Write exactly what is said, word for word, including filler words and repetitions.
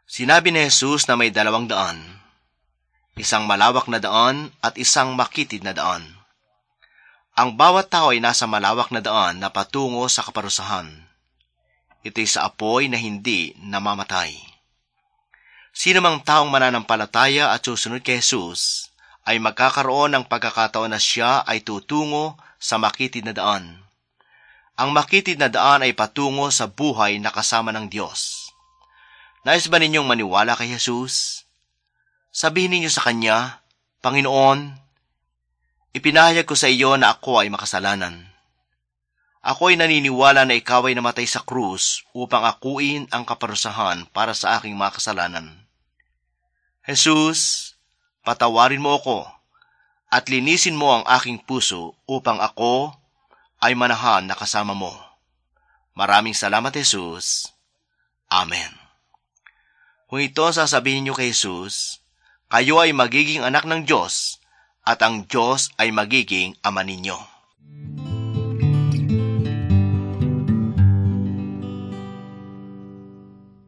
Sinabi ni Jesus na may dalawang daan, isang malawak na daan at isang makitid na daan. Ang bawat tao ay nasa malawak na daan na patungo sa kaparusahan. Ito'y sa apoy na hindi namamatay. Sino mang taong mananampalataya at susunod kay Jesus ay magkakaroon ng pagkakataon na siya ay tutungo sa makitid na daan. Ang makitid na daan ay patungo sa buhay na kasama ng Diyos. Nais ba ninyong maniwala kay Jesus? Sabihin ninyo sa Kanya, Panginoon, ipinahayag ko sa iyo na ako ay makasalanan. Ako ay naniniwala na ikaw ay namatay sa krus upang akuin ang kaparusahan para sa aking mga kasalanan. Jesus, patawarin mo ako at linisin mo ang aking puso upang ako ay manahan na kasama mo. Maraming salamat, Jesus. Amen. Kung ito ang sasabihin niyo kay Jesus, kayo ay magiging anak ng Diyos at ang Diyos ay magiging ama ninyo.